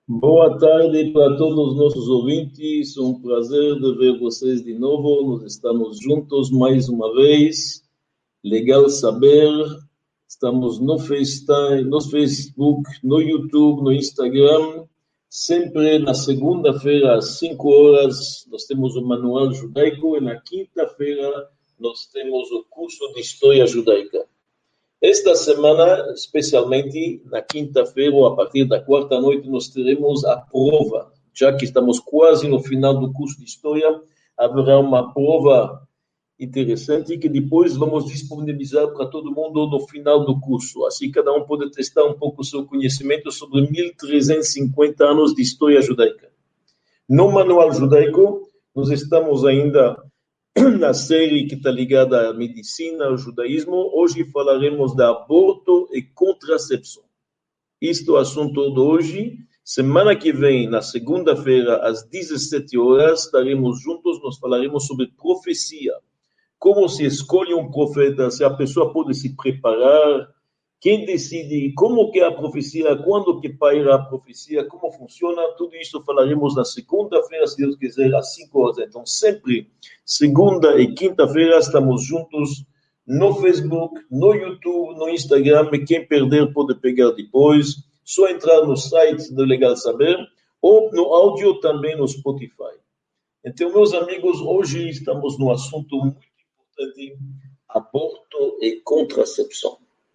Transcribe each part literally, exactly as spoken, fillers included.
Boa tarde para todos os nossos ouvintes. Um prazer de ver vocês de novo. Nós estamos juntos mais uma vez. Legal saber. Estamos no FaceTime, no Facebook, no YouTube, no Instagram. Sempre na segunda-feira, às cinco horas, nós temos o Manual Judaico e na quinta-feira nós temos o curso de História Judaica. Esta semana, especialmente na quinta-feira ou a partir da quarta-noite, nós teremos a prova. Já que estamos quase no final do curso de História, haverá uma prova interessante que depois vamos disponibilizar para todo mundo no final do curso. Assim, cada um pode testar um pouco o seu conhecimento sobre mil trezentos e cinquenta anos de História Judaica. No Manual Judaico, nós estamos ainda na série que está ligada à medicina, ao judaísmo. Hoje falaremos de aborto e contracepção. Isto é o assunto de hoje. Semana que vem, na segunda-feira, às dezessete horas, estaremos juntos, nós falaremos sobre profecia. Como se escolhe um profeta, se a pessoa pode se preparar, quem decide, como que é a profecia, quando que paira a profecia, como funciona, tudo isso falaremos na segunda-feira, se Deus quiser, às cinco horas. Então, sempre, segunda e quinta-feira, estamos juntos no Facebook, no YouTube, no Instagram, e quem perder pode pegar depois, só entrar no site do Legal Saber, ou no áudio também no Spotify. Então, meus amigos, hoje estamos no assunto muito importante, aborto e contracepção.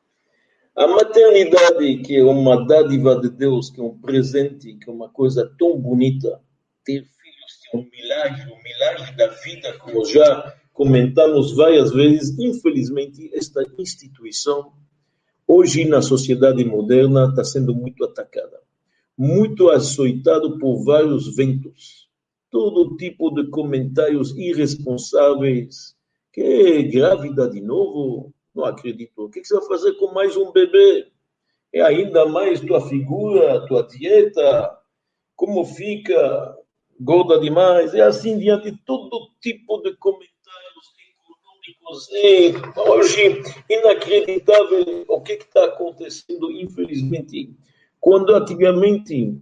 A maternidade, que é uma dádiva de Deus, que é um presente, que é uma coisa tão bonita, ter filhos é um milagre, um milagre da vida, como já comentamos várias vezes. Infelizmente, esta instituição, hoje na sociedade moderna, está sendo muito atacada, muito açoitado por vários ventos, todo tipo de comentários irresponsáveis, que é grávida de novo. Não acredito. O que você vai fazer com mais um bebê? É ainda mais tua figura, tua dieta, como fica, gorda demais, é assim diante de todo tipo de comentários econômicos. E hoje, inacreditável o que está acontecendo, infelizmente. Quando antigamente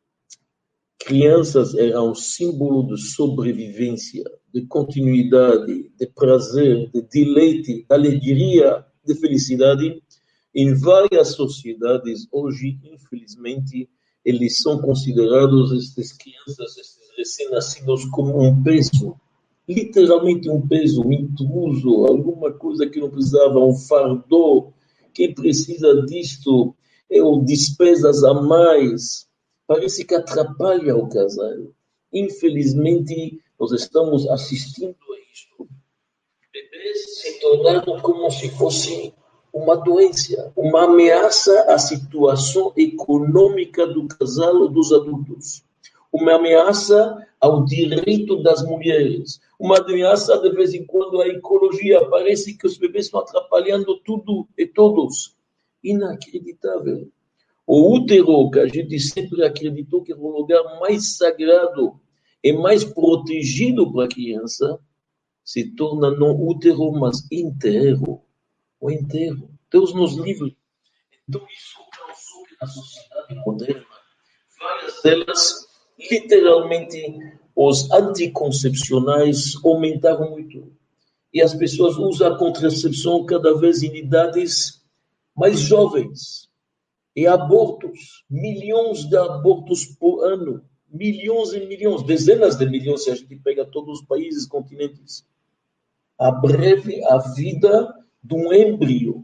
crianças eram um símbolo de sobrevivência, de continuidade, de prazer, de deleite, de alegria, de felicidade, em várias sociedades, hoje, infelizmente, eles são considerados, estas crianças, estes recém-nascidos, como um peso, literalmente um peso, um intruso, alguma coisa que não precisava, um fardo, quem precisa disto, é o despesas a mais, parece que atrapalha o casal. Infelizmente, nós estamos assistindo a isto. Bebês se tornaram como se fosse uma doença, uma ameaça à situação econômica do casal ou dos adultos, uma ameaça ao direito das mulheres, uma ameaça, de vez em quando, à ecologia. Parece que os bebês estão atrapalhando tudo e todos. Inacreditável. O útero, que a gente sempre acreditou que era o lugar mais sagrado e mais protegido para a criança, se torna não útero, mas enterro. O enterro. Deus nos livre. Então, isso causou que na sociedade moderna, várias delas, literalmente, os anticoncepcionais aumentaram muito. E as pessoas usam a contracepção cada vez em idades mais jovens. E abortos, milhões de abortos por ano, milhões e milhões, dezenas de milhões, se a gente pega todos os países, continentes. Abreve a vida de um embrião.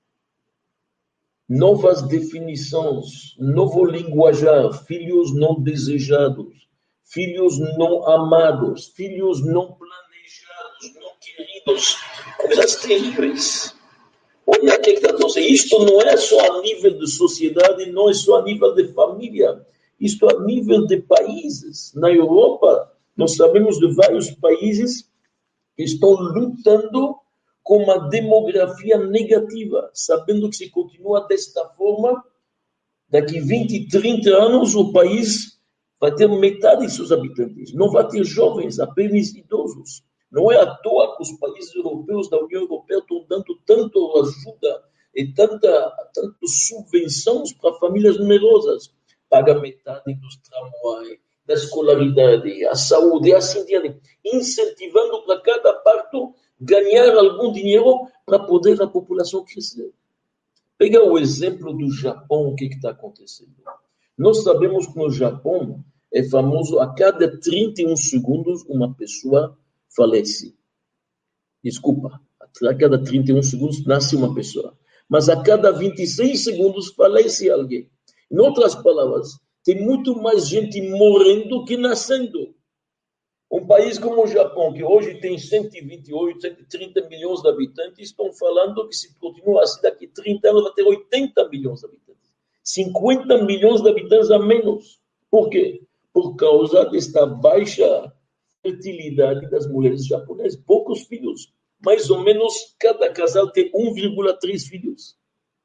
Novas definições, novo linguajar, filhos não desejados, filhos não amados, filhos não planejados, não queridos, coisas terríveis. Olha o que está acontecendo. Isto não é só a nível de sociedade, não é só a nível de família. Isto a nível de países. Na Europa, nós sabemos de vários países que estão lutando com uma demografia negativa, sabendo que se continua desta forma, daqui vinte, trinta anos, o país vai ter metade de seus habitantes. Não vai ter jovens, apenas idosos. Não é à toa que os países europeus da União Europeia estão dando tanto ajuda e tanta, tanto subvenções para famílias numerosas, paga metade dos tramway, da escolaridade, a saúde, e assim diante, incentivando para cada parto ganhar algum dinheiro para poder a população crescer. Pega o exemplo do Japão, o que está acontecendo. Nós sabemos que no Japão é famoso, a cada trinta e um segundos uma pessoa falece. Desculpa, a cada trinta e um segundos nasce uma pessoa. Mas a cada vinte e seis segundos falece alguém. Em outras palavras, tem muito mais gente morrendo que nascendo. Um país como o Japão, que hoje tem cento e vinte e oito, cento e trinta milhões de habitantes, estão falando que se continua assim, daqui a trinta anos vai ter oitenta milhões de habitantes. cinquenta milhões de habitantes a menos. Por quê? Por causa desta baixa fertilidade das mulheres japonesas. Poucos filhos. Mais ou menos, cada casal tem um vírgula três filhos.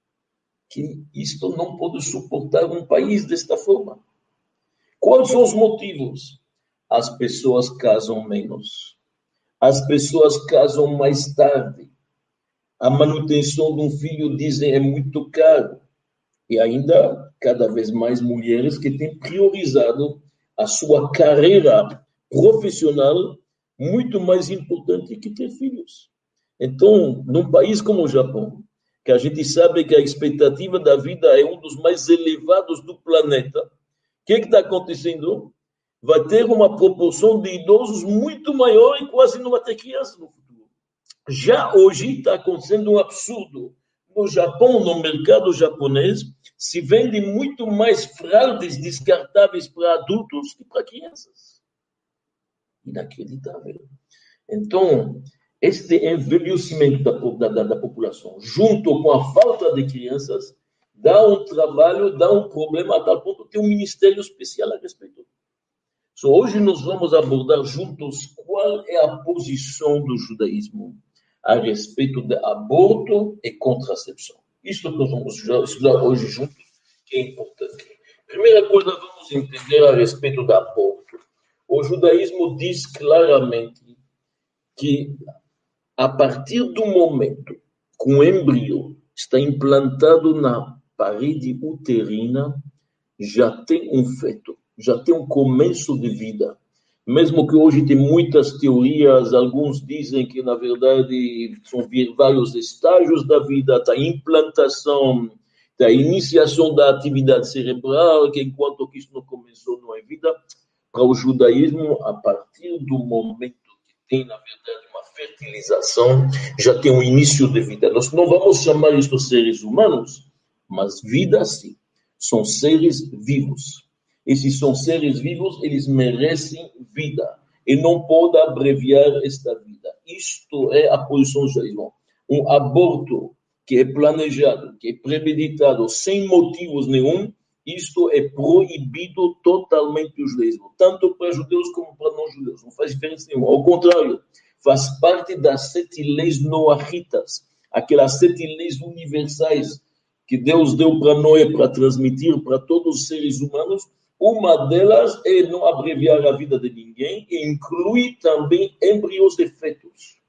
Que isto não pode suportar um país desta forma. Quais são os motivos? As pessoas casam menos. As pessoas casam mais tarde. A manutenção de um filho, dizem, é muito caro. E ainda, cada vez mais mulheres que têm priorizado a sua carreira profissional muito mais importante que ter filhos. Então, num país como o Japão, que a gente sabe que a expectativa da vida é um dos mais elevados do planeta, o que está acontecendo? Vai ter uma proporção de idosos muito maior e quase não vai ter crianças no futuro. Já hoje está acontecendo um absurdo. No Japão, no mercado japonês, se vende muito mais fraldas descartáveis para adultos que para crianças. Inacreditável. Então, este envelhecimento da, da, da população, junto com a falta de crianças, dá um trabalho, dá um problema a tal ponto que tem um ministério especial a respeito. So, hoje nós vamos abordar juntos qual é a posição do judaísmo a respeito de aborto e contracepção. Isso que nós vamos estudar hoje juntos, que é importante. Primeira coisa, vamos entender a respeito do aborto. O judaísmo diz claramente que a partir do momento que o embrião está implantado na parede uterina, já tem um feto, já tem um começo de vida. Mesmo que hoje tem muitas teorias, alguns dizem que, na verdade, são vários estágios da vida, da implantação, da iniciação da atividade cerebral, que enquanto que isso não começou, não é vida. Para o judaísmo, a partir do momento que tem, na verdade, uma fertilização, já tem um início de vida. Nós não vamos chamar isto de seres humanos, mas vida sim. São seres vivos. Esses são seres vivos, eles merecem vida. E não pode abreviar esta vida. Isto é a posição do judaísmo. Um aborto que é planejado, que é premeditado, sem motivos nenhum, isto é proibido totalmente do judaísmo. Tanto para judeus como para não-judeus. Não faz diferença nenhuma. Ao contrário, faz parte das sete leis noahitas. Aquelas sete leis universais que Deus deu para Noé para transmitir para todos os seres humanos. Uma delas é não abreviar a vida de ninguém e inclui também embriões de fetos.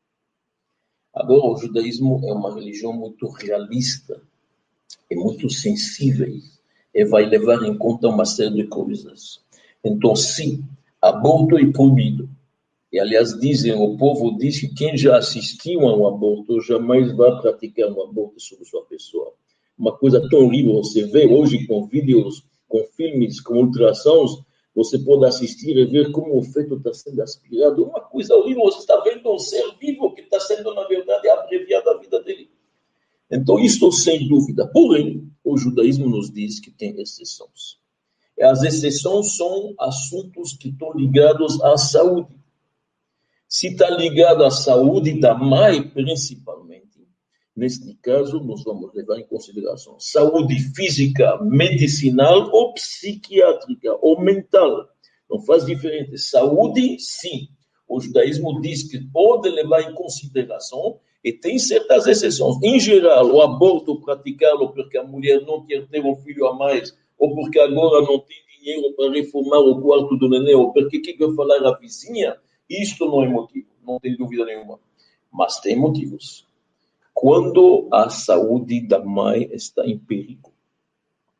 Agora, o judaísmo é uma religião muito realista, é muito sensível e vai levar em conta uma série de coisas. Então, sim, aborto é proibido. E, aliás, dizem, o povo diz que quem já assistiu a um aborto jamais vai praticar um aborto sobre sua pessoa. Uma coisa tão horrível, você vê hoje com vídeos, com filmes, com ultrassons, você pode assistir e ver como o feto está sendo aspirado. Uma coisa horrível, você está vendo um ser vivo que está sendo, na verdade, abreviado a vida dele. Então, isso sem dúvida. Porém, o judaísmo nos diz que tem exceções. E as exceções são assuntos que estão ligados à saúde. Se está ligado à saúde da mãe, principalmente, neste caso, nós vamos levar em consideração saúde física, medicinal ou psiquiátrica ou mental. Não faz diferença. Saúde, sim. O judaísmo diz que pode levar em consideração e tem certas exceções. Em geral, o aborto praticado porque a mulher não quer ter um filho a mais ou porque agora não tem dinheiro para reformar o quarto do neném ou porque que vai falar a vizinha, isto não é motivo, não tem dúvida nenhuma. Mas tem motivos. Quando a saúde da mãe está em perigo.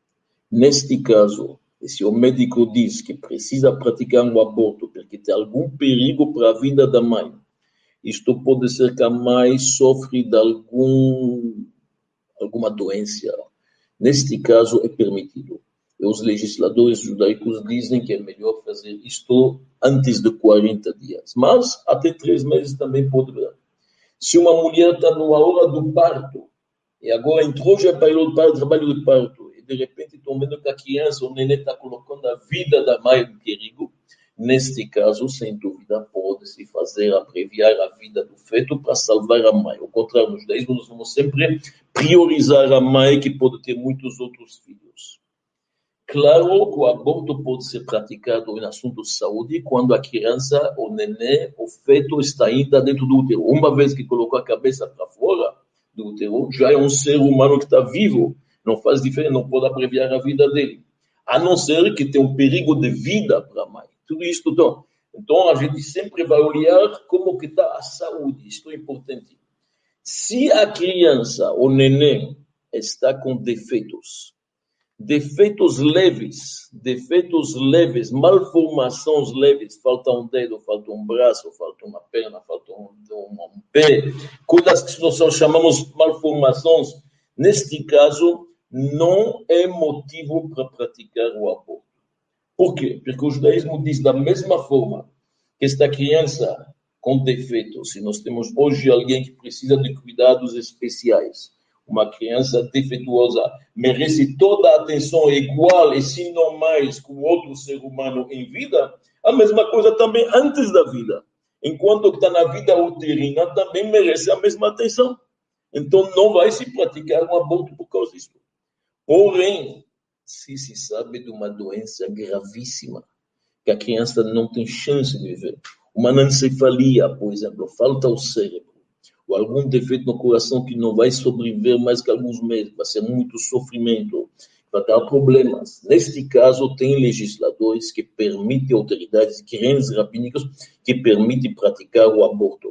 Neste caso, se o médico diz que precisa praticar um aborto porque tem algum perigo para a vida da mãe, isto pode ser que a mãe sofre de algum, alguma doença. Neste caso, é permitido. E os legisladores judaicos dizem que é melhor fazer isto antes de quarenta dias. Mas até três meses também pode ver. Se uma mulher está na hora do parto, e agora entrou já para o trabalho de parto, e de repente estão vendo que a criança, o neném está colocando a vida da mãe em perigo, neste caso, sem dúvida, pode-se fazer abreviar a vida do feto para salvar a mãe. Ao contrário, nos judaísmo, nós vamos sempre priorizar a mãe, que pode ter muitos outros filhos. Claro que o aborto pode ser praticado em assunto de saúde quando a criança, o neném, o feto está ainda dentro do útero. Uma vez que colocou a cabeça para fora do útero, já é um ser humano que está vivo. Não faz diferença, não pode abreviar a vida dele. A não ser que tenha um perigo de vida para a mãe. Tudo isto, então. Então, a gente sempre vai olhar como que está a saúde. Isto é importante. Se a criança, o neném, está com defeitos, defeitos leves, defeitos leves, malformações leves, falta um dedo, falta um braço, falta uma perna, falta um, um, um pé, coisas que nós chamamos malformações, neste caso, não é motivo para praticar o aborto. Por quê? Porque o judaísmo diz da mesma forma que esta criança com defeitos, se nós temos hoje alguém que precisa de cuidados especiais, uma criança defeituosa merece toda a atenção igual e se não mais que o outro ser humano em vida, a mesma coisa também antes da vida. Enquanto que está na vida uterina, também merece a mesma atenção. Então não vai se praticar um aborto por causa disso. Porém, se se sabe de uma doença gravíssima, que a criança não tem chance de viver, uma anencefalia, por exemplo, falta o cérebro, ou algum defeito no coração que não vai sobreviver mais que alguns meses, vai ser muito sofrimento, vai dar problemas. Neste caso, tem legisladores que permitem, autoridades, grandes rabínicos, que permitem praticar o aborto.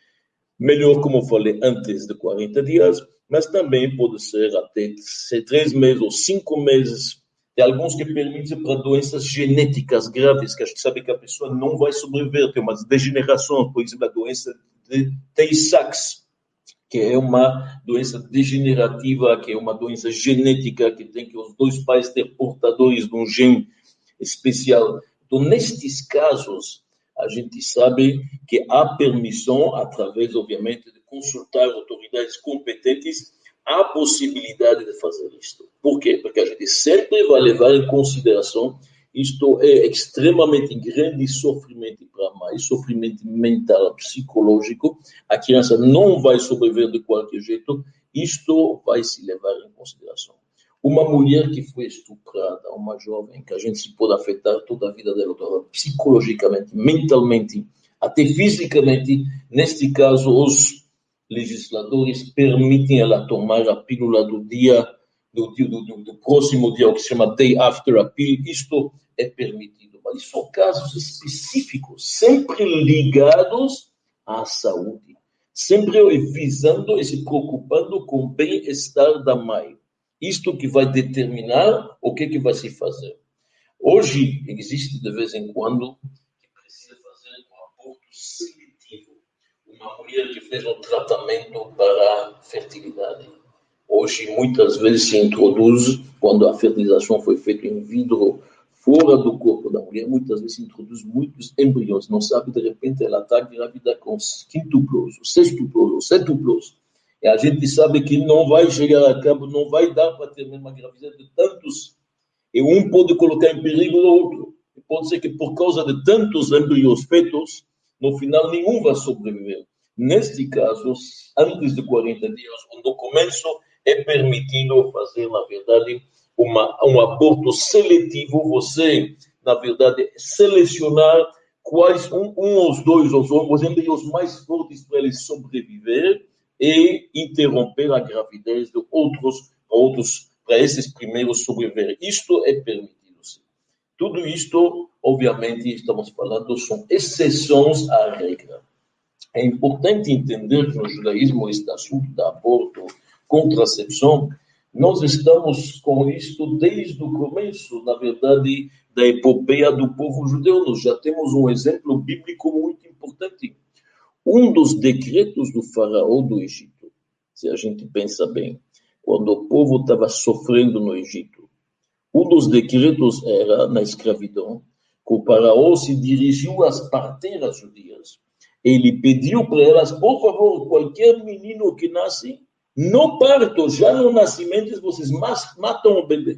Melhor, como eu falei, antes de quarenta dias, mas também pode ser até três meses ou cinco meses. Tem alguns que permitem para doenças genéticas graves, que a gente sabe que a pessoa não vai sobreviver. Tem umas degenerações, por exemplo, a doença de Tay-Sachs, que é uma doença degenerativa, que é uma doença genética, que tem que os dois pais ter portadores de um gene especial. Então, nestes casos, a gente sabe que há permissão, através, obviamente, de consultar autoridades competentes, há possibilidade de fazer isto. Por quê? Porque a gente sempre vai levar em consideração isto é extremamente grande sofrimento para a mãe, sofrimento mental, psicológico. A criança não vai sobreviver de qualquer jeito. Isto vai se levar em consideração. Uma mulher que foi estuprada, uma jovem, que a gente se pode afetar toda a vida dela, psicologicamente, mentalmente, até fisicamente. Neste caso, os legisladores permitem ela tomar a pílula do dia, do, do, do, do próximo dia, o que se chama day after a pill. Isto é permitido, mas são casos específicos, sempre ligados à saúde, sempre visando e se preocupando com o bem-estar da mãe. Isto que vai determinar o que, que vai se fazer. Hoje, existe de vez em quando que precisa fazer um aborto seletivo. Uma mulher que fez um tratamento para a fertilidade. Hoje, muitas vezes, se introduz, quando a fertilização foi feita em vidro, fora do corpo da mulher, muitas vezes se introduz muitos embriões. Não sabe, de repente, ela está grávida com quintuplos, sextuplos, setuplos. E a gente sabe que não vai chegar a cabo, não vai dar para ter uma gravidez de tantos. E um pode colocar em perigo o outro. E pode ser que por causa de tantos embriões feitos, no final nenhum vai sobreviver. Neste caso, antes de quarenta dias, no começo, é permitido fazer, na verdade, uma, um aborto seletivo. Você, na verdade, selecionar quais, um, um ou os dois, os, os embriões mais fortes para eles sobreviver e interromper a gravidez de outros, outros, para esses primeiros sobreviver. Isto é permitido, sim. Tudo isto, obviamente, estamos falando, são exceções à regra. É importante entender que no judaísmo este assunto da aborto, contracepção, Nós estamos com isto desde o começo, na verdade, da epopeia do povo judeu. Nós já temos um exemplo bíblico muito importante. Um dos decretos do faraó do Egito, se a gente pensa bem, quando o povo estava sofrendo no Egito, um dos decretos era, na escravidão, que o faraó se dirigiu às parteiras judias. Ele pediu para elas, por favor, qualquer menino que nasce, no parto, já no nascimento, vocês matam o bebê.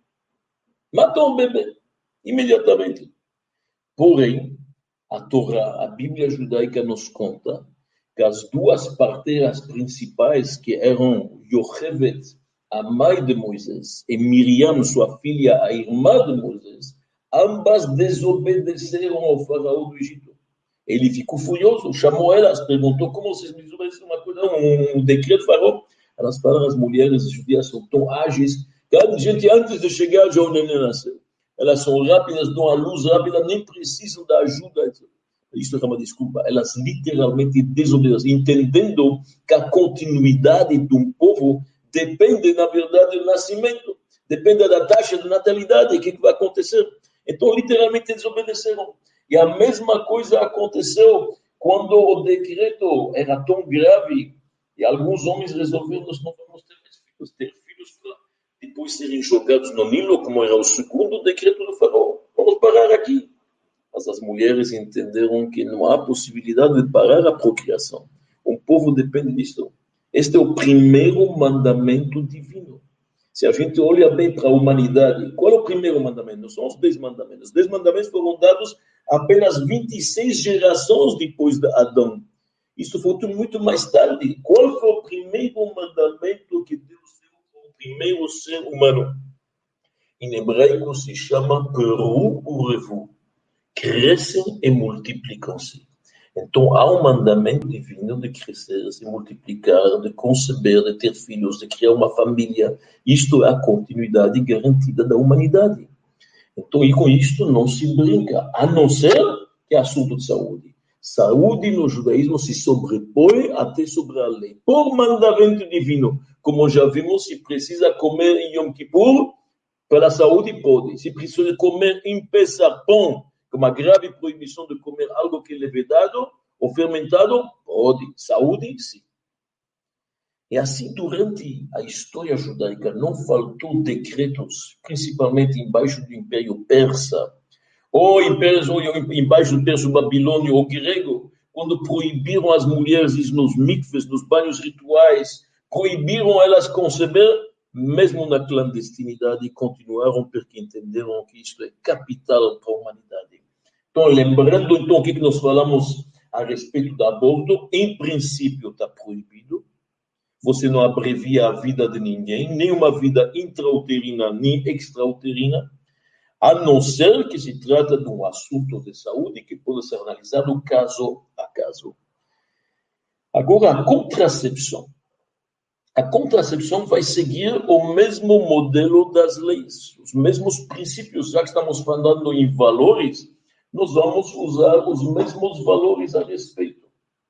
Matam o bebê, imediatamente. Porém, a Torá, a Bíblia judaica nos conta que as duas parteiras principais, que eram Yocheved, a mãe de Moisés, e Miriam, sua filha, a irmã de Moisés, ambas desobedeceram ao faraó do Egito. Ele ficou furioso, chamou elas, perguntou como vocês me desobedeceram uma coisa, um, um decreto do faraó. Elas falaram, as mulheres judias são tão ágeis, que a gente, antes de chegar, já o neném nasceu. Elas são rápidas, dão a luz rápida, nem precisam da ajuda. Isso é uma desculpa. Elas literalmente desobedecem, entendendo que a continuidade de um povo depende, na verdade, do nascimento, depende da taxa de natalidade, o que vai acontecer. Então, literalmente, desobedeceram. E a mesma coisa aconteceu quando o decreto era tão grave e alguns homens resolveram, nós não vamos ter mais filhos, ter filhos para depois serem jogados no Nilo, como era o segundo decreto do faraó. Vamos parar aqui. Mas as mulheres entenderam que não há possibilidade de parar a procriação. Um povo depende disso. Este é o primeiro mandamento divino. Se a gente olha bem para a humanidade, qual é o primeiro mandamento? Não são os dez mandamentos. Os dez mandamentos foram dados apenas vinte e seis gerações depois de Adão. Isso foi muito mais tarde. Qual foi o primeiro mandamento que Deus deu ao primeiro ser humano? Em hebraico se chama Peru Urevu. Crescem e multiplicam-se. Então, há um mandamento divino de crescer, de multiplicar, de conceber, de ter filhos, de criar uma família. Isto é a continuidade garantida da humanidade. Então, e com isto não se brinca, a não ser que é assunto de saúde. Saúde no judaísmo se sobrepõe até sobre a lei. Por mandamento divino, como já vimos, se precisa comer em Yom Kippur, pela saúde pode. Se precisa comer em Pesach pão, com uma grave proibição de comer algo que é levedado ou fermentado, pode. Saúde, sim. E assim, durante a história judaica, não faltou decretos, principalmente embaixo do Império Persa, ou embaixo do Império Babilônio ou grego, quando proibiram as mulheres nos mikves, nos banhos rituais, proibiram elas conceber, mesmo na clandestinidade, e continuaram porque entenderam que isto é capital para a humanidade. Então, lembrando então o que nós falamos a respeito do aborto, em princípio está proibido. Você não abrevia a vida de ninguém, nem uma vida intrauterina, nem extrauterina, a não ser que se trata de um assunto de saúde que pode ser analisado caso a caso. Agora, a contracepção. A contracepção vai seguir o mesmo modelo das leis, os mesmos princípios. Já que estamos falando em valores, nós vamos usar os mesmos valores a respeito.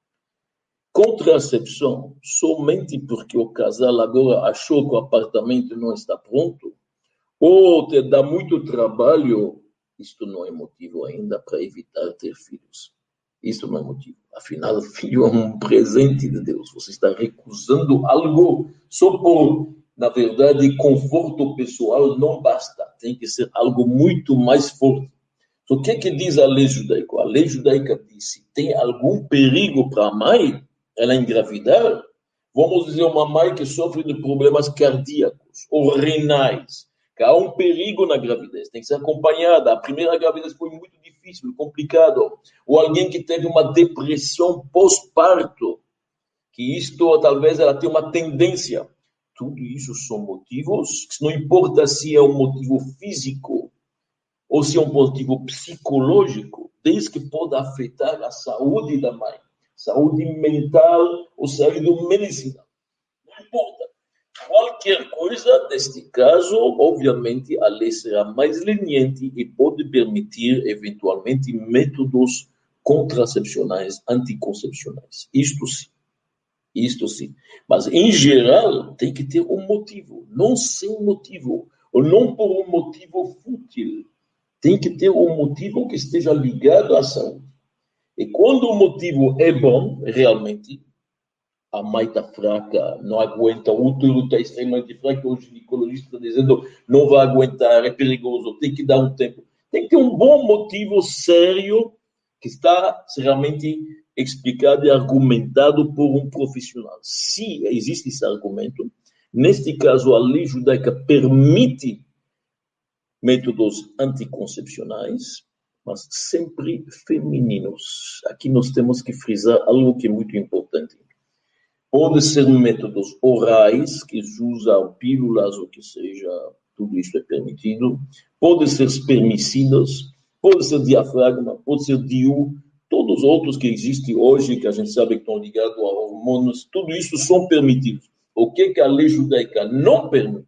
Contracepção, somente porque o casal agora achou que o apartamento não está pronto, ou te dá muito trabalho, isto não é motivo ainda para evitar ter filhos. Isso não é motivo. Afinal, o filho é um presente de Deus. Você está recusando algo só por, na verdade, conforto pessoal não basta. Tem que ser algo muito mais forte. Então, o que é que diz a lei judaica? A lei judaica diz, se tem algum perigo para a mãe, ela engravidar, vamos dizer uma mãe que sofre de problemas cardíacos ou renais, que há um perigo na gravidez, tem que ser acompanhada. A primeira gravidez foi muito difícil, complicado. Ou alguém que teve uma depressão pós-parto, que isto talvez ela tenha uma tendência. Tudo isso são motivos, que não importa se é um motivo físico ou se é um motivo psicológico, desde que pode afetar a saúde da mãe. Saúde mental ou saúde medicinal. Não importa. Qualquer coisa, neste caso, obviamente, a lei será mais leniente e pode permitir, eventualmente, métodos contracepcionais, anticoncepcionais. Isto sim. Isto sim. Mas, em geral, tem que ter um motivo, não sem motivo, ou não por um motivo fútil. Tem que ter um motivo que esteja ligado à saúde. E quando o motivo é bom, realmente, a mãe está fraca, não aguenta, o útero está extremamente fraco, o ginecologista está dizendo não vai aguentar, é perigoso, tem que dar um tempo. Tem que ter um bom motivo sério que está realmente explicado e argumentado por um profissional. Se existe esse argumento, neste caso a lei judaica permite métodos anticoncepcionais, mas sempre femininos. Aqui nós temos que frisar algo que é muito importante. Pode ser métodos orais, que usam pílulas ou que seja, tudo isso é permitido. Pode ser espermicidas, pode ser diafragma, pode ser D I U, todos os outros que existem hoje, que a gente sabe que estão ligados a hormônios, tudo isso são permitidos. O que, que a lei judaica não permite?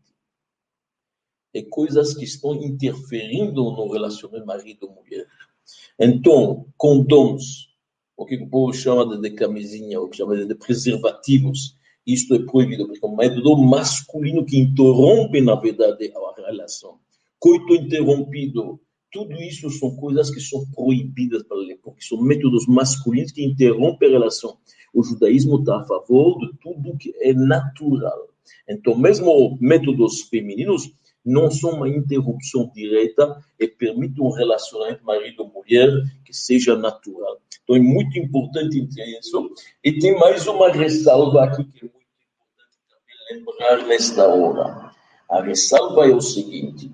É coisas que estão interferindo no relacionamento marido-mulher. Então, condôms, o que o povo chama de, de camisinha, o que chama de, de preservativos, isto é proibido, porque é um método masculino que interrompe, na verdade, a relação. Coito interrompido, tudo isso são coisas que são proibidas pela lei, porque são métodos masculinos que interrompem a relação. O judaísmo está a favor de tudo que é natural. Então, mesmo métodos femininos não são uma interrupção direta e permite um relacionamento marido-mulher que seja natural. Então, é muito importante entender isso. E tem mais uma ressalva aqui que é muito importante também lembrar nesta hora. A ressalva é o seguinte: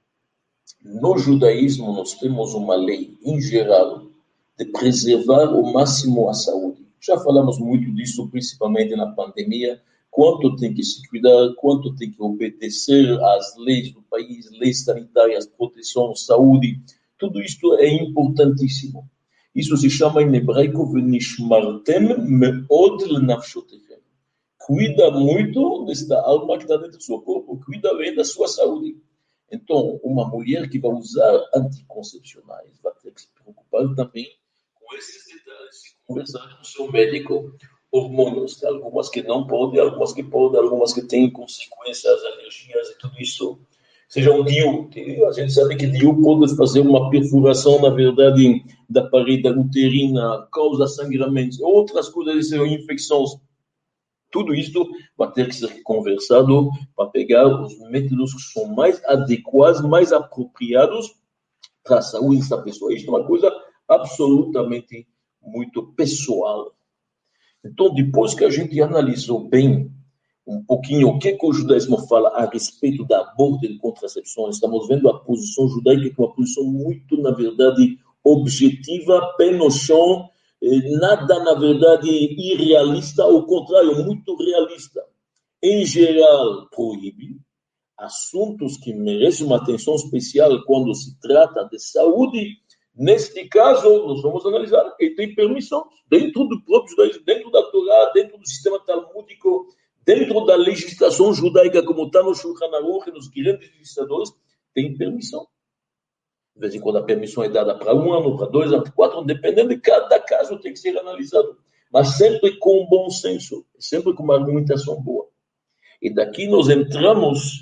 no judaísmo, nós temos uma lei, em geral, de preservar ao máximo a saúde. Já falamos muito disso, principalmente na pandemia, quanto tem que se cuidar, quanto tem que obedecer às leis do país, leis sanitárias, proteção, saúde. Tudo isto é importantíssimo. Isso se chama em hebraico "Venishmartem meod lenafshotechem". Cuida muito desta alma que está dentro do seu corpo, cuida bem da sua saúde. Então, uma mulher que vai usar anticoncepcionais vai ter que se preocupar também com esses detalhes, conversar com o seu médico. Hormônios, algumas que não podem, algumas que podem, algumas que têm consequências, alergias e tudo isso. Seja um D I U, a gente sabe que D I U pode fazer uma perfuração, na verdade, da parede uterina, causa sangramentos, outras coisas, são infecções. Tudo isso vai ter que ser conversado para pegar os métodos que são mais adequados, mais apropriados para a saúde dessa pessoa. Isso é uma coisa absolutamente muito pessoal. Então, depois que a gente analisou bem um pouquinho o que, que o judaísmo fala a respeito da aborto e de contracepção, estamos vendo a posição judaica que é uma posição muito, na verdade, objetiva, pé no chão, nada, na verdade, irrealista, ao contrário, muito realista. Em geral, proíbe assuntos que merecem uma atenção especial quando se trata de saúde. Neste caso, nós vamos analisar que tem permissão dentro do próprio judaísmo, dentro da Torá, dentro do sistema talmúdico, dentro da legislação judaica, como está no Shulchan Aruch, nos grandes legisladores, tem permissão. De vez em quando a permissão é dada para um ano, para dois anos, para quatro, dependendo de cada caso, tem que ser analisado. Mas sempre com bom senso, sempre com uma argumentação boa. E daqui nós entramos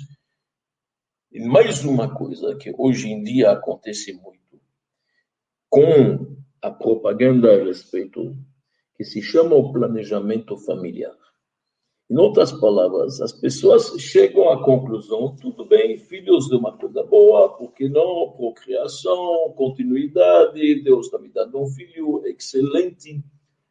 em mais uma coisa que hoje em dia acontece muito, com a propaganda a respeito, que se chama o planejamento familiar. Em outras palavras, as pessoas chegam à conclusão, tudo bem, filhos é uma coisa boa, por que não? Procriação, continuidade, Deus está me dando um filho excelente,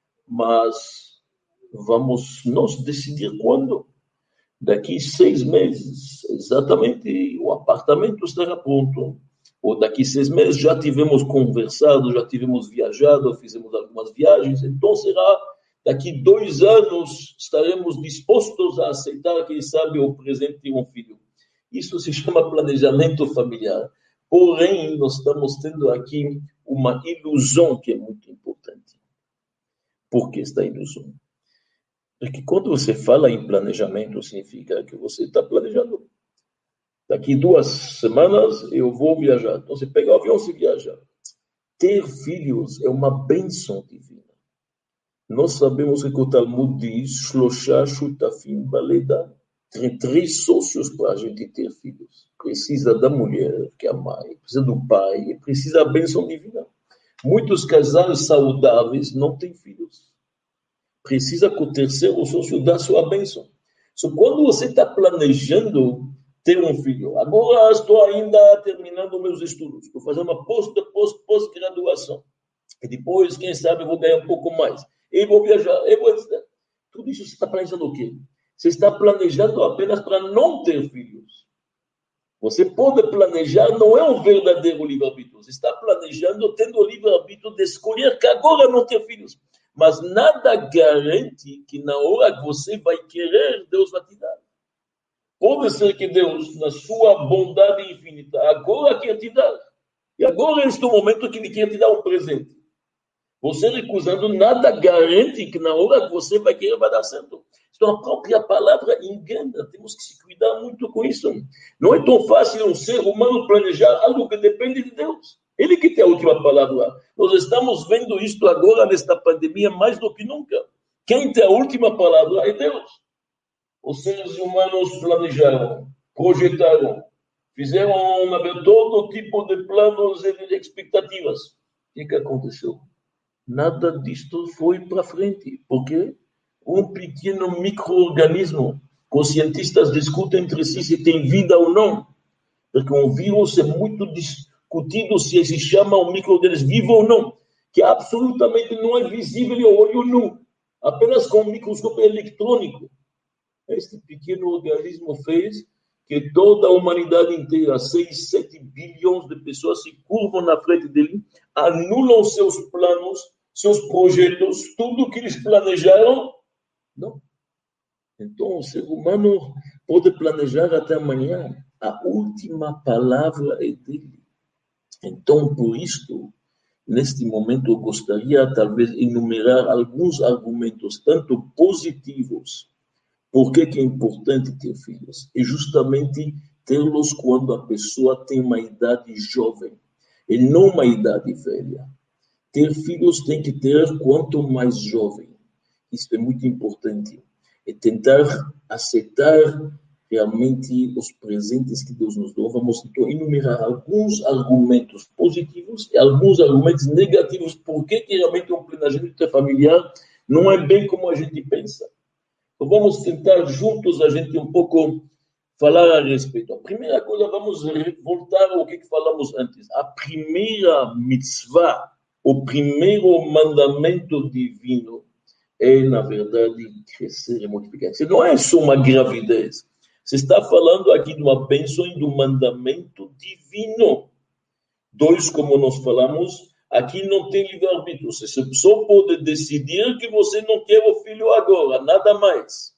mas vamos nós decidir quando? Daqui seis meses, exatamente, o apartamento estará pronto. Ou daqui seis meses já tivemos conversado, já tivemos viajado, fizemos algumas viagens, então será daqui dois anos estaremos dispostos a aceitar, quem sabe, o presente de um filho. Isso se chama planejamento familiar. Porém, nós estamos tendo aqui uma ilusão que é muito importante. Por que esta ilusão? Porque quando você fala em planejamento, significa que você está planejando. Daqui duas semanas eu vou viajar. Então você pega o avião e viaja. Ter filhos é uma bênção divina. Nós sabemos que o Talmud diz, Shlosha Shutafim Baleda. Tem três sócios para a gente ter filhos. Precisa da mulher, que é a mãe, precisa do pai, precisa da bênção divina. Muitos casais saudáveis não têm filhos. Precisa que o terceiro sócio dê a sua bênção. So, quando você está planejando ter um filho, agora estou ainda terminando meus estudos, estou fazendo uma pós, pós, pós-graduação, e depois, quem sabe, eu vou ganhar um pouco mais. Eu vou viajar, eu vou... Tudo isso você está planejando o quê? Você está planejando apenas para não ter filhos. Você pode planejar, não é um verdadeiro livre-arbítrio. Você está planejando, tendo o livre-arbítrio de escolher que agora não ter filhos. Mas nada garante que na hora que você vai querer, Deus vai te dar. Pode ser que Deus, na sua bondade infinita, agora quer te dar. E agora é este momento que Ele quer te dar um presente. Você recusando, nada garante que na hora que você vai querer, vai dar certo. Então, a própria palavra engana. Temos que se cuidar muito com isso. Não é tão fácil um ser humano planejar algo que depende de Deus. Ele que tem a última palavra. Nós estamos vendo isto agora, nesta pandemia, mais do que nunca. Quem tem a última palavra é Deus. Os seres humanos planejaram, projetaram, fizeram todo tipo de planos e de expectativas. O que, que aconteceu? Nada disto foi para frente. Por quê? Um pequeno micro-organismo, que os cientistas discutem entre si se tem vida ou não. Porque um vírus é muito discutido se se chama um micro-organismo vivo ou não, que absolutamente não é visível ao olho nu, apenas com um microscópio eletrônico. Este pequeno organismo fez que toda a humanidade inteira, seis, sete bilhões de pessoas se curvam na frente dele, anulam seus planos, seus projetos, tudo que eles planejaram. Não. Então, o ser humano pode planejar até amanhã. A última palavra é dele. Então, por isto, neste momento, eu gostaria, talvez, enumerar alguns argumentos, tanto positivos, por que é importante ter filhos. É justamente tê-los quando a pessoa tem uma idade jovem, e não uma idade velha. Ter filhos tem que ter quanto mais jovem. Isso é muito importante. É tentar aceitar realmente os presentes que Deus nos deu. Vamos então enumerar alguns argumentos positivos e alguns argumentos negativos. Por que realmente um planejamento familiar não é bem como a gente pensa? Então vamos tentar juntos a gente um pouco falar a respeito. A primeira coisa, vamos voltar ao que falamos antes. A primeira mitzvah, o primeiro mandamento divino é, na verdade, crescer e multiplicar. Você não é só uma gravidez. Você está falando aqui de uma bênção e de um mandamento divino. Dois, como nós falamos, aqui não tem livre-arbítrio. Você só pode decidir que você não quer o filho agora, nada mais.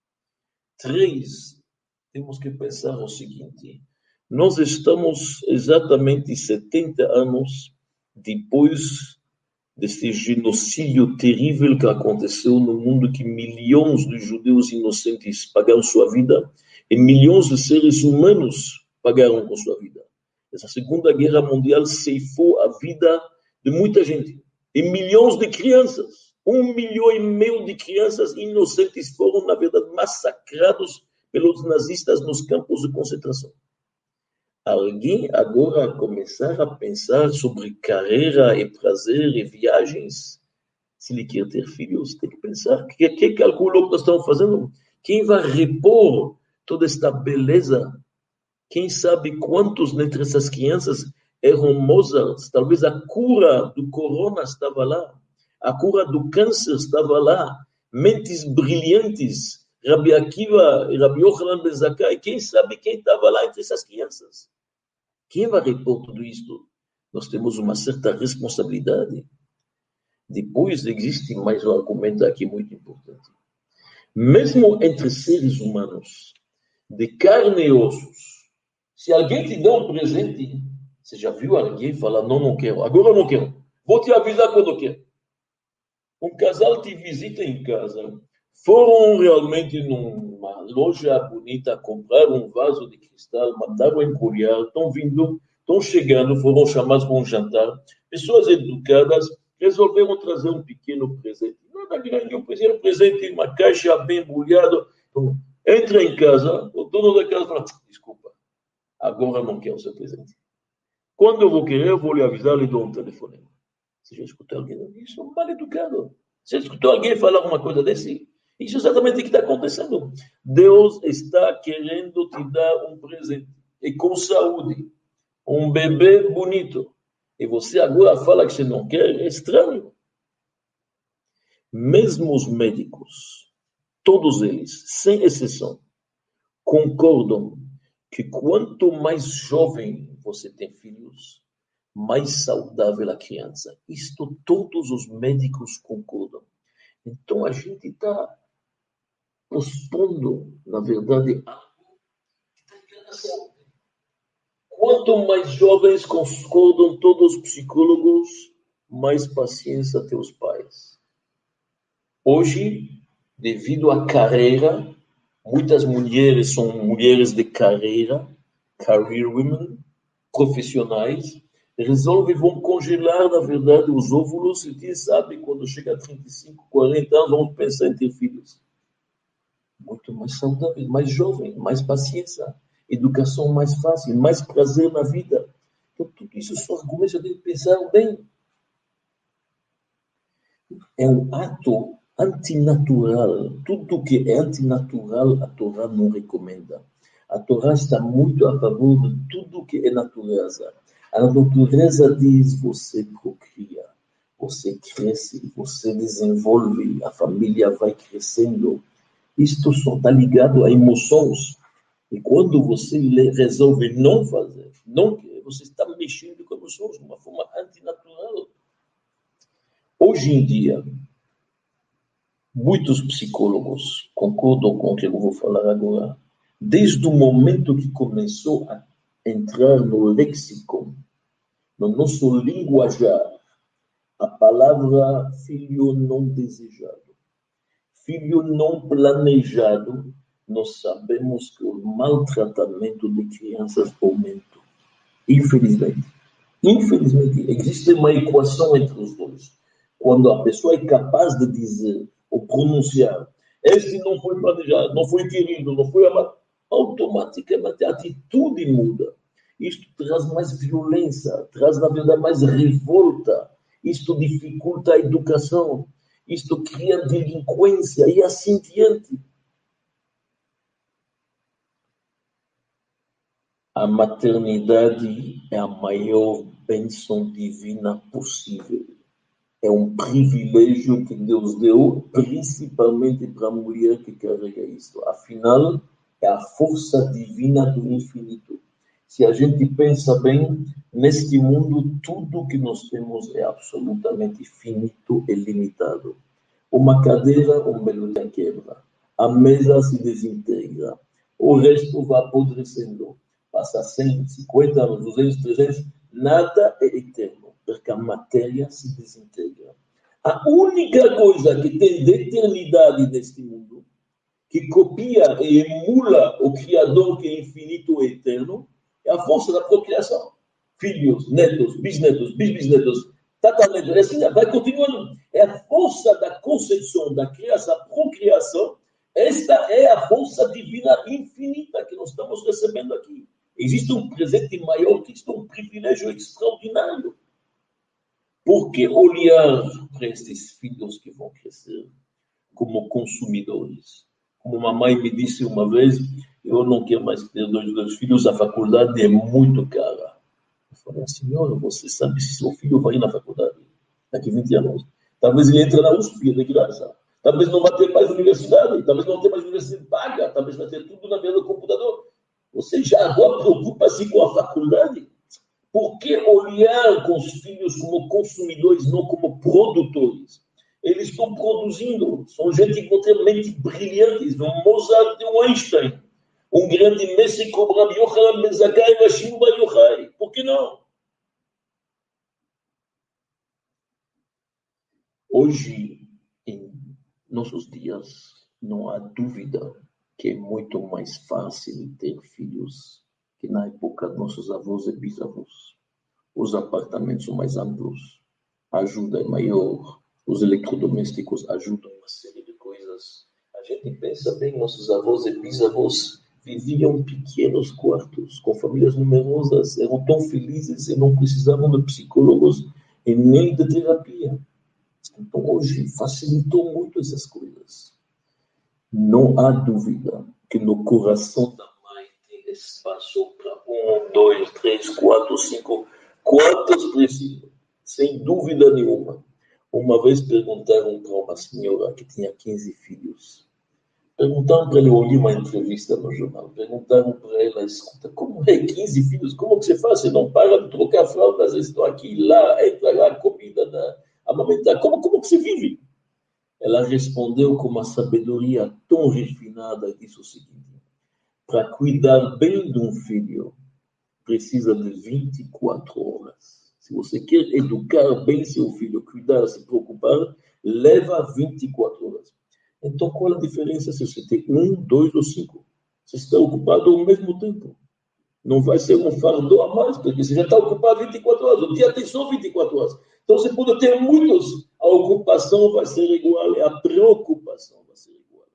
Três, temos que pensar o seguinte. Nós estamos exatamente setenta anos depois desse genocídio terrível que aconteceu no mundo, que milhões de judeus inocentes pagaram sua vida e milhões de seres humanos pagaram com sua vida. Essa Segunda Guerra Mundial ceifou a vida de muita gente. E milhões de crianças, um milhão e meio de crianças inocentes foram, na verdade, massacrados pelos nazistas nos campos de concentração. Alguém agora começar a pensar sobre carreira e prazer e viagens? Se ele quer ter filhos, tem que pensar. Que, que calculo que nós estamos fazendo? Quem vai repor toda esta beleza? Quem sabe quantos dentre essas crianças eram Mozart? Talvez a cura do corona estava lá. A cura do câncer estava lá. Mentes brilhantes. Rabi Akiva e Rabi Yochanan ben Zakkai. Quem sabe quem estava lá entre essas crianças? Quem vai repor tudo isto? Nós temos uma certa responsabilidade. Depois, existe mais um argumento aqui muito importante. Mesmo entre seres humanos, de carne e ossos, se alguém te dá um presente, você já viu alguém falar, não, não quero, agora eu não quero, vou te avisar quando eu quero. Um casal te visita em casa, foram realmente numa loja bonita, comprar um vaso de cristal, mandaram embrulhar, estão vindo, estão chegando, foram chamados para um jantar. Pessoas educadas resolveram trazer um pequeno presente. nada grande, eu pensei um presente, uma caixa bem embrulhada. Então, entra em casa, o dono da casa fala, desculpa, agora não quero o seu presente. Quando eu vou querer, eu vou lhe avisar, lhe dou um telefonema. Você já escutou alguém? Isso é um mal educado. Você já escutou alguém falar alguma coisa desse? Isso é exatamente o que está acontecendo. Deus está querendo te dar um presente. E com saúde. Um bebê bonito. E você agora fala que você não quer? É estranho. Mesmo os médicos, todos eles, sem exceção, concordam que quanto mais jovem você tem filhos, mais saudável a criança. Isto todos os médicos concordam. Então a gente está pospondo, na verdade, algo que está ligado à saúde. Quanto mais jovens concordam todos os psicólogos, mais paciência tem os pais. Hoje, devido à carreira, muitas mulheres são mulheres de carreira, career women, profissionais, resolvem, vão congelar, na verdade, os óvulos e quem sabe, quando chega a trinta e cinco, quarenta anos, vão pensar em ter filhos. Muito mais saudável, mais jovem, mais paciência, educação mais fácil, mais prazer na vida. Então, tudo isso são argumentos de pensar bem. É um ato antinatural. Tudo que é antinatural, a Torá não recomenda. A Torá está muito a favor de tudo que é natureza. A natureza diz, você procria, você cresce, você desenvolve, a família vai crescendo. Isto só está ligado a emoções. E quando você resolve não fazer, não querer, você está mexendo com emoções de uma forma antinatural. Hoje em dia, muitos psicólogos concordam com o que eu vou falar agora. Desde o momento que começou a entrar no lexicon, no nosso linguajar, a palavra filho não desejado, filho não planejado, nós sabemos que o maltratamento de crianças aumenta. Infelizmente. Infelizmente, existe uma equação entre os dois. Quando a pessoa é capaz de dizer ou pronunciar, este não foi planejado, não foi querido, não foi amado, automaticamente a atitude muda. Isto traz mais violência, traz, na verdade, mais revolta. Isto dificulta a educação. Isto cria delinquência e assim diante. A maternidade é a maior bênção divina possível. É um privilégio que Deus deu, principalmente para a mulher que carrega isso. Afinal, é a força divina do infinito. Se a gente pensa bem, neste mundo, tudo que nós temos é absolutamente finito e limitado. Uma cadeira, um belo dia quebra. A mesa se desintegra. O resto vai apodrecendo. Passa cento, cinquenta anos, duzentos, trezentos, nada é eterno, porque a matéria se desintegra. A única coisa que tem de eternidade neste mundo, que copia e emula o Criador que é infinito e eterno, é a força da procriação. Filhos, netos, bisnetos, bisbisnetos, tataranetos, assim vai continuando. É a força da concepção, da criação, da procriação. Esta é a força divina infinita que nós estamos recebendo aqui. Existe um presente maior que isto, um privilégio extraordinário. Por que olhar para estes filhos que vão crescer como consumidores? Como mamãe me disse uma vez, eu não quero mais ter dois, dois filhos, a faculdade é muito cara. Eu falei, senhora, você sabe se seu filho vai ir na faculdade daqui a vinte anos? Talvez ele entre na U S P de graça. Talvez não vai ter mais universidade, talvez não tenha mais universidade paga, talvez vai ter tudo na mesa do computador. Você já agora preocupa-se com a faculdade? Por que olhar com os filhos como consumidores, não como produtores? Eles estão produzindo. São gente que vão ter mentes brilhantes. Um Mozart e um Einstein. Um grande Messi como Rabbi Yochanan ben Zakkai e Rashim Bar Yochai. Por que não? Hoje, em nossos dias, não há dúvida que é muito mais fácil ter filhos que na época de nossos avós e bisavós. Os apartamentos são mais amplos, a ajuda é maior, Os eletrodomésticos ajudam uma série de coisas. A gente pensa bem, nossos avós e bisavós viviam em pequenos quartos, com famílias numerosas, eram tão felizes e não precisavam de psicólogos e nem de terapia. Então, hoje, facilitou muito essas coisas. Não há dúvida que no coração da mãe tem espaço para um, dois, três, quatro, cinco, quantos precisam, sem dúvida nenhuma. Uma vez perguntaram para uma senhora que tinha quinze filhos, perguntaram para ela, eu li uma entrevista no jornal, perguntaram para ela, escuta, como é quinze filhos, como que você faz? Você não para de trocar fraldas, estou aqui, lá, entra lá, a comida, da, amamentar, como, como que você vive? Ela respondeu com uma sabedoria tão refinada, disse o seguinte, para cuidar bem de um filho, precisa de vinte e quatro horas. Se você quer educar bem seu filho, cuidar, se preocupar, leva vinte e quatro horas. Então, qual a diferença se você tem um, dois ou cinco? Você está ocupado ao mesmo tempo. Não vai ser um fardo a mais, porque você já está ocupado vinte e quatro horas. O dia tem só vinte e quatro horas. Então, você pode ter muitos. A ocupação vai ser igual, a preocupação vai ser igual.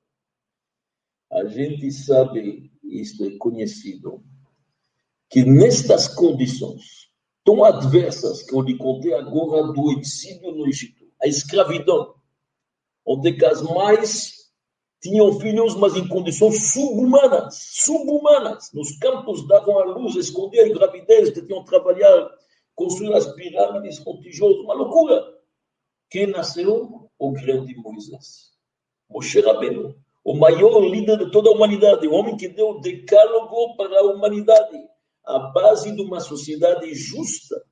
A gente sabe, isto é conhecido, que nestas condições tão adversas que eu lhe contei agora do exílio no Egito, a escravidão, onde as mães tinham filhos, mas em condições subhumanas, subhumanas. Nos campos davam à luz, escondiam a gravidez, que tinham que trabalhar, construir as pirâmides com tijolos, uma loucura. Quem nasceu? O grande Moisés, Moshe Rabbeinu, o maior líder de toda a humanidade, o homem que deu o decálogo para a humanidade, a base de uma sociedade justa,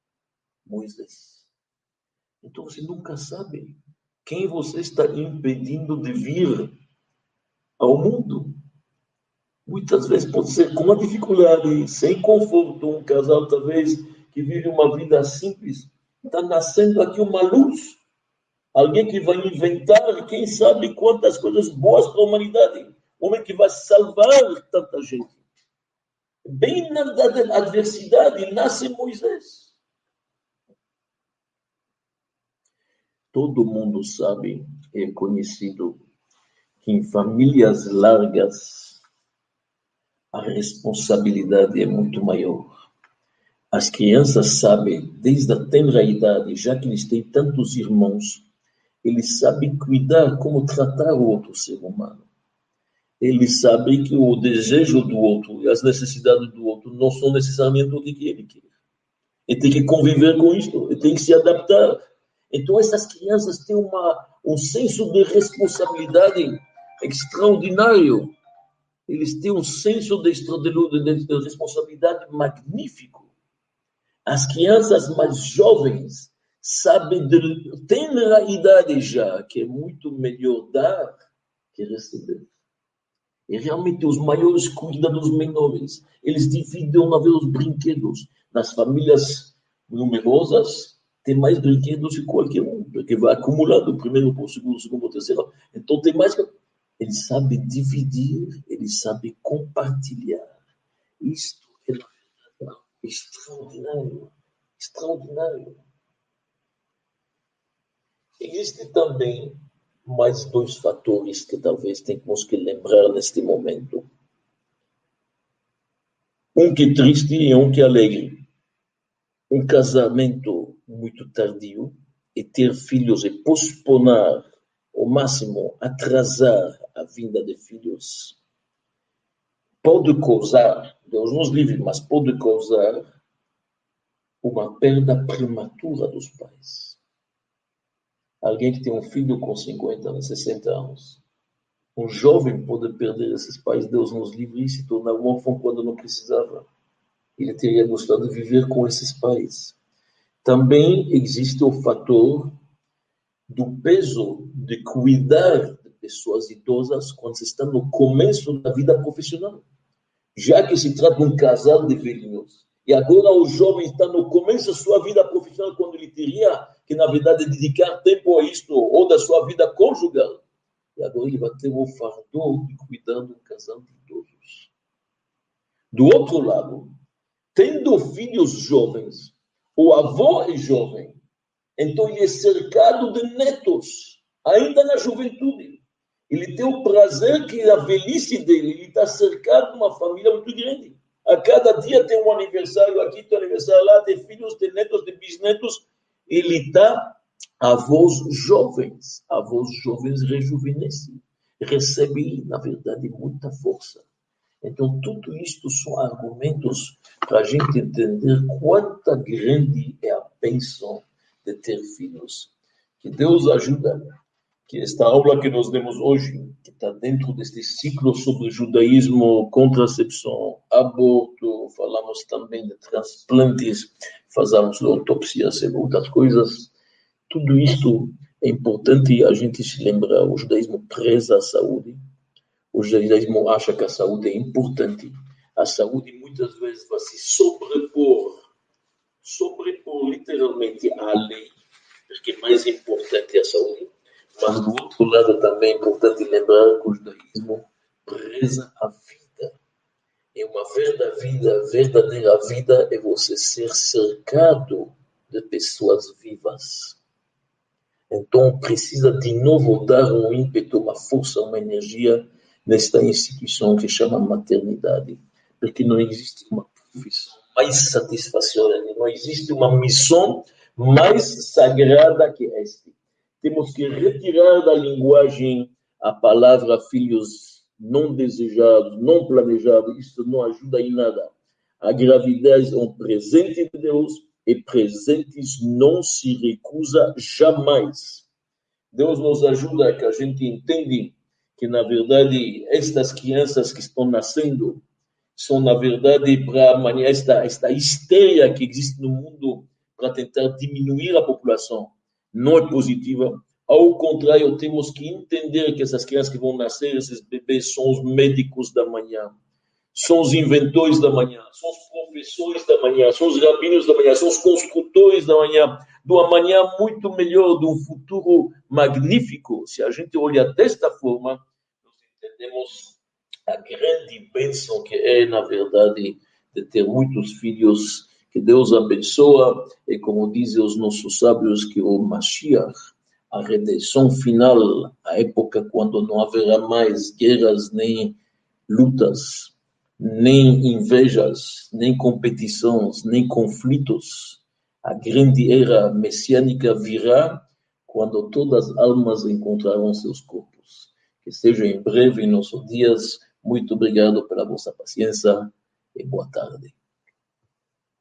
Moisés. Então você nunca sabe quem você está impedindo de vir ao mundo. Muitas vezes pode ser com uma dificuldade, sem conforto, um casal talvez que vive uma vida simples, está nascendo aqui uma luz, alguém que vai inventar, quem sabe quantas coisas boas para a humanidade, um homem que vai salvar tanta gente. Bem na adversidade nasce Moisés. Todo mundo sabe, é conhecido, que em famílias largas a responsabilidade é muito maior. As crianças sabem, desde a tenra idade, já que eles têm tantos irmãos, eles sabem cuidar, como tratar o outro ser humano. Eles sabem que o desejo do outro e as necessidades do outro não são necessariamente o que ele quer. Ele tem que conviver com isso, ele tem que se adaptar. Então, essas crianças têm uma, um senso de responsabilidade extraordinário. Eles têm um senso de, de, de responsabilidade magnífico. As crianças mais jovens sabem, de, têm a idade já, que é muito melhor dar que receber. E realmente os maiores cuidam dos menores. Eles dividem uma vez os brinquedos. Nas famílias numerosas, tem mais brinquedos que qualquer um, porque vai acumulando o primeiro, o segundo, o segundo, o terceiro. Então tem mais. Eles sabem dividir, eles sabem compartilhar. Isto é, na verdade, extraordinário. Extraordinário. Existe também mais dois fatores que talvez tenhamos que lembrar neste momento. Um que é triste e um que é alegre. Um casamento muito tardio e ter filhos e posponar ao máximo, atrasar a vinda de filhos, pode causar, Deus nos livre, mas pode causar uma perda prematura dos pais. Alguém que tem um filho com cinquenta anos, sessenta anos, um jovem pode perder esses pais, Deus nos livre, e se tornar um órfão quando não precisava. Ele teria gostado de viver com esses pais. Também existe o fator do peso de cuidar de pessoas idosas quando se está no começo da vida profissional. Já que se trata de um casal de velhinhos, e agora o jovem está no começo da sua vida profissional, quando ele teria que, na verdade, dedicar tempo a isto, ou da sua vida conjugal. E agora ele vai ter o fardo de cuidar de um casal de idosos. Do outro lado, tendo filhos jovens, o avô é jovem, Então ele é cercado de netos, ainda na juventude. Ele tem o prazer que a velhice dele, ele está cercado de uma família muito grande. A cada dia tem um aniversário aqui, tem um aniversário lá, tem filhos, tem netos, tem bisnetos. Ele está, avós jovens, avós jovens rejuvenescem, recebem, na verdade, muita força. Então, tudo isto são argumentos para a gente entender quanta grande é a bênção de ter filhos. Que Deus ajuda, que esta aula que nós demos hoje, que está dentro deste ciclo sobre judaísmo, contracepção, aborto, falamos também de transplantes, fazemos autópsias e outras coisas. Tudo isto é importante a gente se lembrar. O judaísmo preza a saúde. O judaísmo acha que a saúde é importante. A saúde muitas vezes vai se sobrepor, sobrepor literalmente à lei, porque o mais importante é a saúde. Mas do outro lado também é importante lembrar que o judaísmo preza a vida. E uma verdadeira, verdadeira vida é você ser cercado de pessoas vivas. Então precisa de novo dar um ímpeto, uma força, uma energia nesta instituição que chama maternidade, porque não existe uma profissão mais satisfatória, não existe uma missão mais sagrada que esta. Temos que retirar da linguagem a palavra filhos não desejados, não planejados, isso não ajuda em nada. A gravidez é um presente de Deus e presentes não se recusa jamais. Deus nos ajuda que a gente entenda que, na verdade, estas crianças que estão nascendo são, na verdade, para amanhã, esta, esta histeria que existe no mundo para tentar diminuir a população não é positiva. Ao contrário, temos que entender que essas crianças que vão nascer, esses bebês, são os médicos da manhã, são os inventores da manhã, são os professores da manhã, são os rabinos da manhã, são os construtores da manhã, de uma manhã muito melhor, de um futuro magnífico. Se a gente olha desta forma, nós entendemos a grande bênção que é, na verdade, de ter muitos filhos, que Deus abençoa, e como dizem os nossos sábios, que o Mashiach, a redenção final, a época quando não haverá mais guerras nem lutas, nem invejas, nem competições, nem conflitos. A grande era messiânica virá quando todas as almas encontrarão seus corpos. Que seja em breve em nossos dias. Muito obrigado pela vossa paciência e boa tarde.